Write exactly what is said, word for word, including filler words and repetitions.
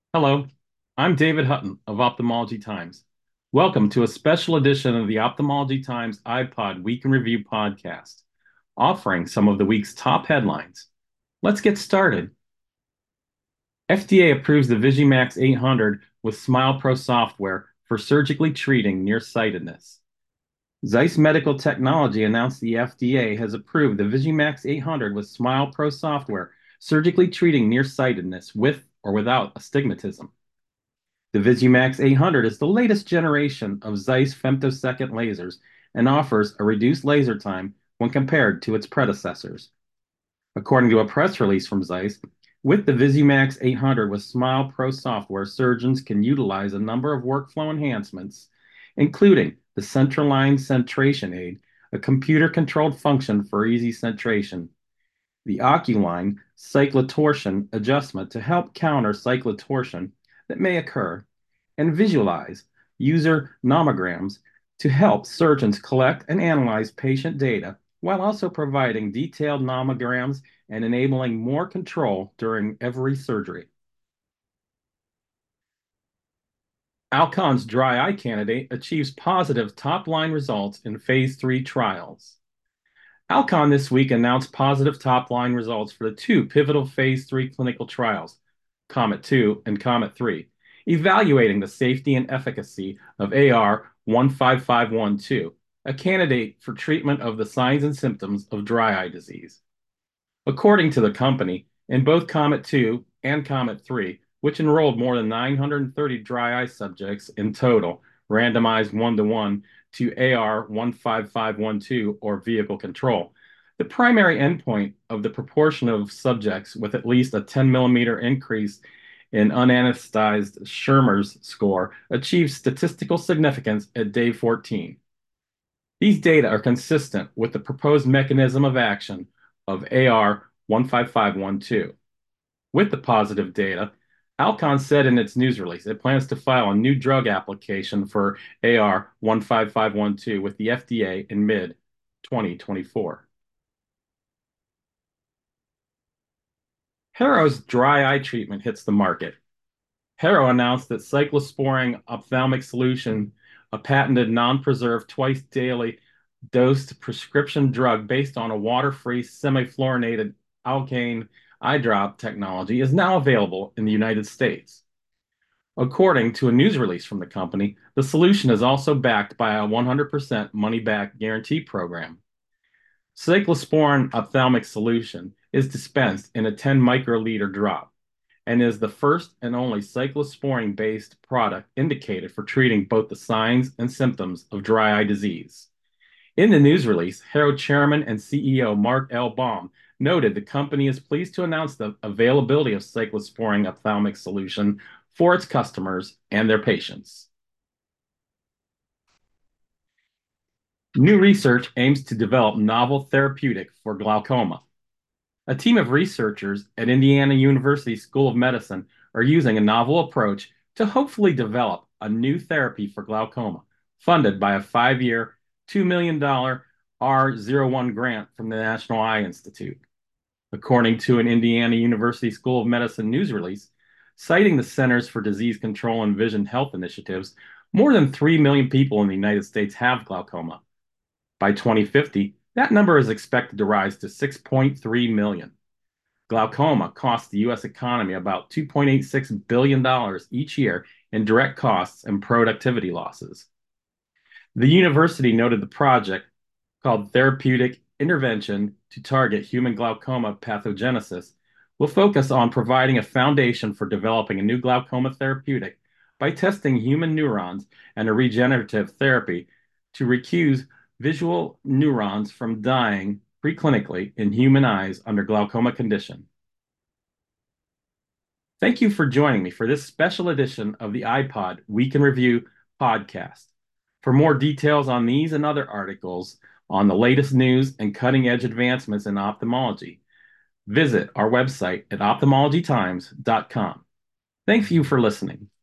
Hello, I'm David Hutton of Ophthalmology Times. Welcome to a special edition of the Ophthalmology Times iPod Week in Review podcast, offering some of the week's top headlines. Let's get started. F D A approves the Vigimax eight hundred with Smile Pro software for surgically treating nearsightedness. Zeiss Medical Technology announced the F D A has approved the Vigimax eight hundred with Smile Pro software, surgically treating nearsightedness with or without astigmatism. The Vigimax eight hundred is the latest generation of Zeiss femtosecond lasers and offers a reduced laser time when compared to its predecessors. According to a press release from Zeiss, with the Vigimax eight hundred with Smile Pro software, surgeons can utilize a number of workflow enhancements, including the Centraline Centration Aid, a computer-controlled function for easy centration, the Oculine cyclotorsion adjustment to help counter cyclotorsion that may occur, and Visualize user nomograms to help surgeons collect and analyze patient data while also providing detailed nomograms and enabling more control during every surgery. Alcon's dry eye candidate achieves positive top-line results in phase three trials. Alcon this week announced positive top-line results for the two pivotal phase three clinical trials, COMET two and COMET three, evaluating the safety and efficacy of A R one five five one two, a candidate for treatment of the signs and symptoms of dry eye disease. According to the company, in both COMET two and COMET three, which enrolled more than nine hundred thirty dry eye subjects in total, randomized one-to-one to A R one five five one two or vehicle control, the primary endpoint of the proportion of subjects with at least a ten millimeter increase in unanesthetized Schirmer's score achieved statistical significance at day fourteen. These data are consistent with the proposed mechanism of action of A R one five five one two. With the positive data, Alcon said in its news release it plans to file a new drug application for A R one five five one two with the F D A in mid twenty twenty-four. Harrow's dry eye treatment hits the market. Harrow announced that cyclosporine ophthalmic solution, a patented non-preserved twice daily dosed prescription drug based on a water-free semi-fluorinated alkane eye drop technology, is now available in the United States. According to a news release from the company, the solution is also backed by a one hundred percent money-back guarantee program. Cyclosporin ophthalmic solution is dispensed in a ten microliter drop and is the first and only cyclosporine-based product indicated for treating both the signs and symptoms of dry eye disease. In the news release, Harrow Chairman and C E O Mark L. Baum noted the company is pleased to announce the availability of cyclosporine ophthalmic solution for its customers and their patients. New research aims to develop novel therapeutic for glaucoma. A team of researchers at Indiana University School of Medicine are using a novel approach to hopefully develop a new therapy for glaucoma, funded by a five-year, two million dollars R zero one grant from the National Eye Institute. According to an Indiana University School of Medicine news release, citing the Centers for Disease Control and Vision Health initiatives, more than three million people in the United States have glaucoma. By twenty fifty, that number is expected to rise to six point three million. Glaucoma costs the U S economy about two point eight six billion dollars each year in direct costs and productivity losses. The university noted the project, called Therapeutic Intervention to Target Human Glaucoma Pathogenesis, will focus on providing a foundation for developing a new glaucoma therapeutic by testing human neurons and a regenerative therapy to recuse visual neurons from dying preclinically in human eyes under glaucoma condition. Thank you for joining me for this special edition of the iPod Week in Review podcast. For more details on these and other articles on the latest news and cutting-edge advancements in ophthalmology, visit our website at ophthalmology times dot com. Thank you for listening.